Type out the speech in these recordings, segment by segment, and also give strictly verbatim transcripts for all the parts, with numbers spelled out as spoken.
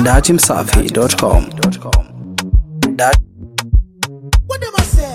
datimsafi dot com. What them I say?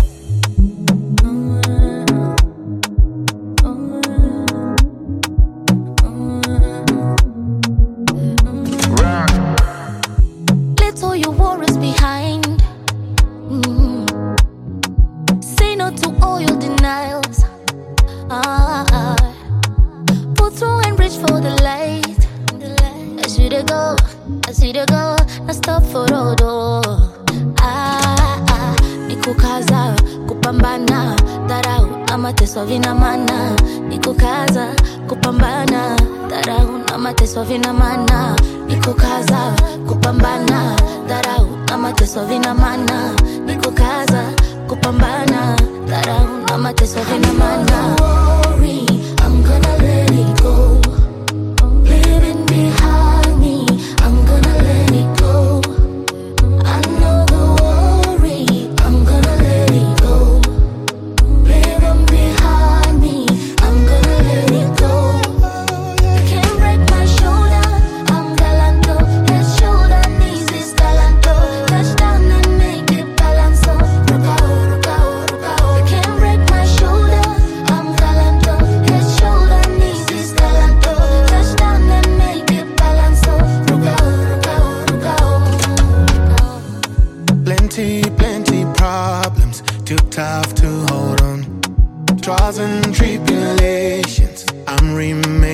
Let all your worries behind. Mm. Say no to all your denials. Ah, ah. Pull through and reach for the light. I see the go, I see the go. Now stop for all. Ah, ah. Nikukaza, kupambana. Darau na mateso vina mana. Nikukaza, kupambana. Darau na mateso vina mana. Nikukaza, kupambana. Darau na mateso vina mana. Nikukaza, kupambana. Darau na mateso vina mana. Don't worry, I'm gonna let it go. Leaving behind me, I'm gonna let it go. I know the worry, I'm gonna let it go. Leaving behind me, I'm gonna let it go. You can't break my shoulder, I'm galanto. Head, shoulder, knees is galanto. Touchdown and make it balance. Rukao, rukao, rukao. You can't break my shoulder, I'm galanto. Head, shoulder, knees is galanto. Touchdown and make it balance. Rukao, rukao, rukao. Plenty, plenty problems, too tough to hold on. Trials and tribulations, I'm remembering.